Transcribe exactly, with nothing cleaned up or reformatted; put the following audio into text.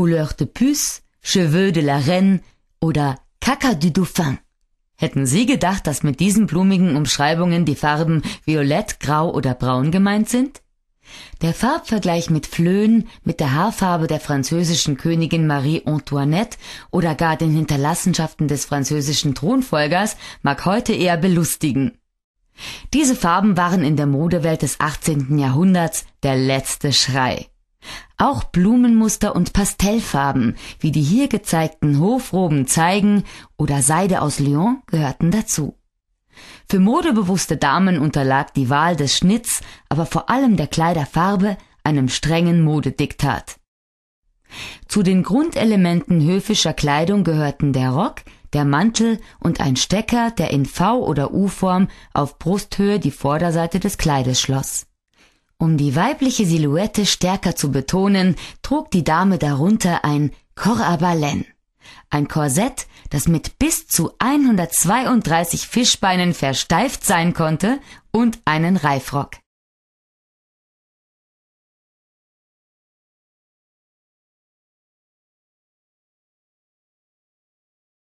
Couleur de Puce, Cheveux de la Reine oder Caca du Dauphin. Hätten Sie gedacht, dass mit diesen blumigen Umschreibungen die Farben Violett, Grau oder Braun gemeint sind? Der Farbvergleich mit Flöhen, mit der Haarfarbe der französischen Königin Marie Antoinette oder gar den Hinterlassenschaften des französischen Thronfolgers mag heute eher belustigen. Diese Farben waren in der Modewelt des achtzehnten Jahrhunderts der letzte Schrei. Auch Blumenmuster und Pastellfarben, wie die hier gezeigten Hofroben zeigen, oder Seide aus Lyon gehörten dazu. Für modebewusste Damen unterlag die Wahl des Schnitts, aber vor allem der Kleiderfarbe, einem strengen Modediktat. Zu den Grundelementen höfischer Kleidung gehörten der Rock, der Mantel und ein Stecker, der in V- oder U-Form auf Brusthöhe die Vorderseite des Kleides schloss. Um die weibliche Silhouette stärker zu betonen, trug die Dame darunter ein Corps à baleine, ein Korsett, das mit bis zu hundertzweiunddreißig Fischbeinen versteift sein konnte, und einen Reifrock.